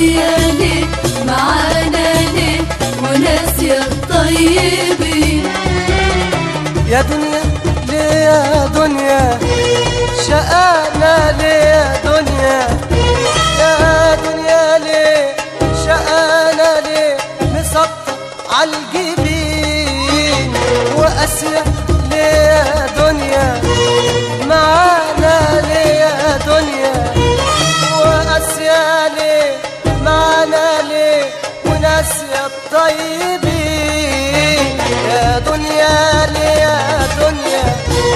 وقاسية ليه معانا ليه وناسية الطيبين. يا دنيا ليه يا دنيا شقانا ليه يا دنيا، يا دنيا ليه شقانا ليه مسطر عالجبين، وقاسية ليه يا دنيا معانا ليه يا دنيا، وقاسية ليه معانا ليه وناسية الطيبين. يا دنيا ليه يا دنيا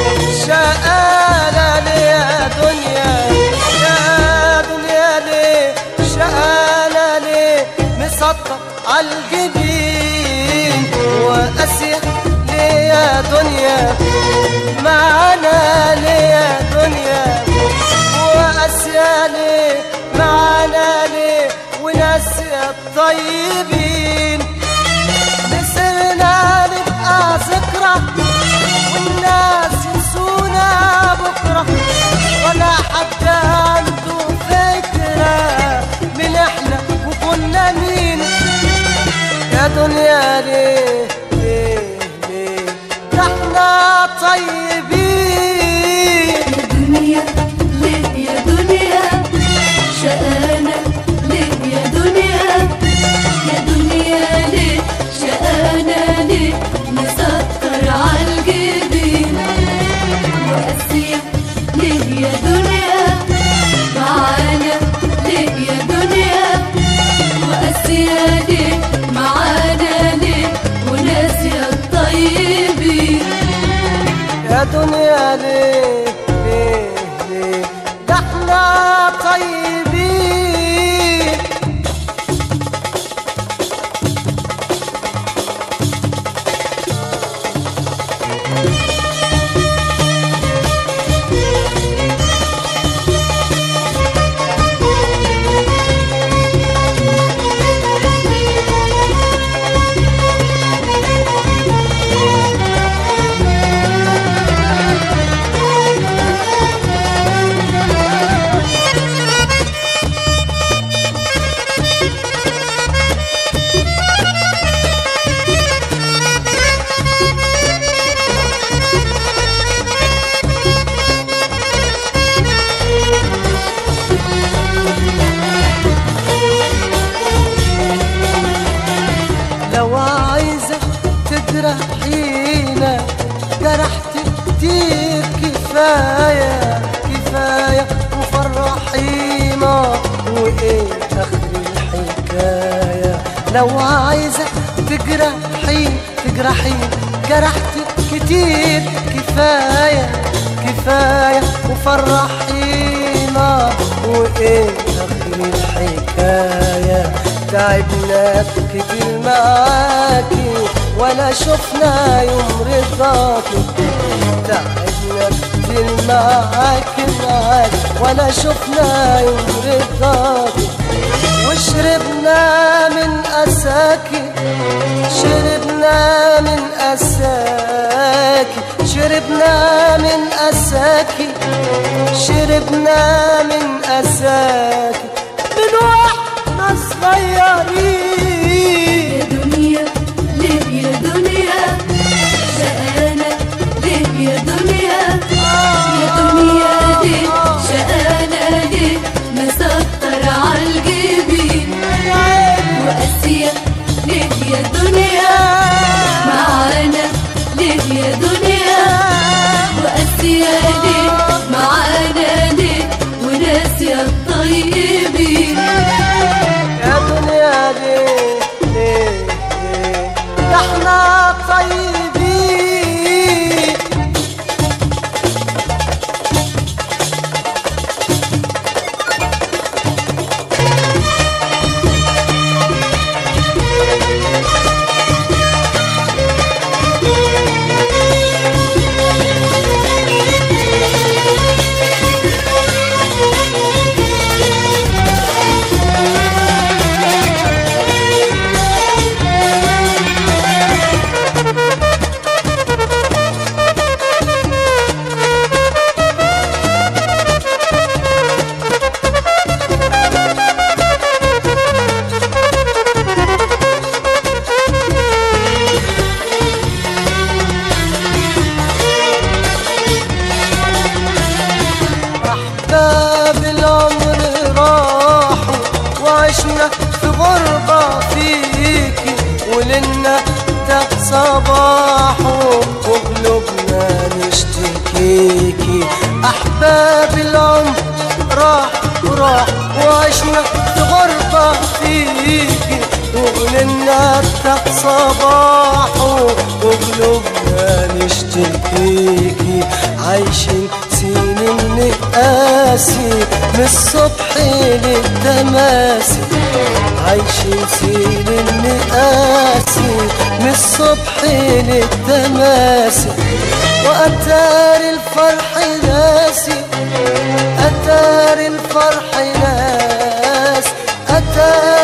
شقانا ليه يا دنيا، يا دنيا ليه شقانا ليه مسطر عالجبين، وقاسية ليه يا دنيا معانا ليه يا دنيا، وقاسية ليه معانا ليه وناسية الطيبين. نسينا نبقى ذكرى والناس ينسونا بكرة، ولا حد عنده فكرة من احنا وكنا مين. يا دنيا ليه ليه ليه ده احنا طيبين. يا دنيا ليه يا دنيا شقانا ليه يا دنيا، يا دنيا ليه شقانا ليه مسطر عالجبين، وقاسية ليه يا دنيا معانا ليه يا دنيا، وقاسية ليه معانا ليه وناسية الطيبين. يا دنيا ليه ليه ليه ده احنا طيبين. لو عايزة تجرحينا جرحت كتير كفاية كفاية، وفرحينا وإيه آخر الحكاية. لو عايزة تجرحي جرحت كتير كفاية كفاية، وفرحينا وإيه آخر الحكاية. تعبنا كتير معاكي ولا شفنا يوم رضاكي، تعبنا كتير معاكي ولا شفنا يوم رضاكي، وشربنا من أساكي شربنا من أساكي شربنا من أساكي شربنا من أساكي من واحنا صغيرين. يا دنيا ليه يا دنيا شقانا ليه يا دنيا، يا دنيا ليه شقانا ليه مسطر عالجبين، وقاسية ليه يا دنيا معانا ليه يا دنيا، وقاسية ليه معانا ليه وناسية الطيب. صباحه وقلوبنا نشتكيكي. أحباب العمر راح وراح وعشنا في غربة فيكي، وقلنا افتح صباحه وقلوبنا نشتكيكي. عايشين سنين نقاسي من الصبح للتماسي، عايشين سنين نقاسي من الصبح للتماسي. وأتار الفرح ناسي، أتار الفرح ناس، أتار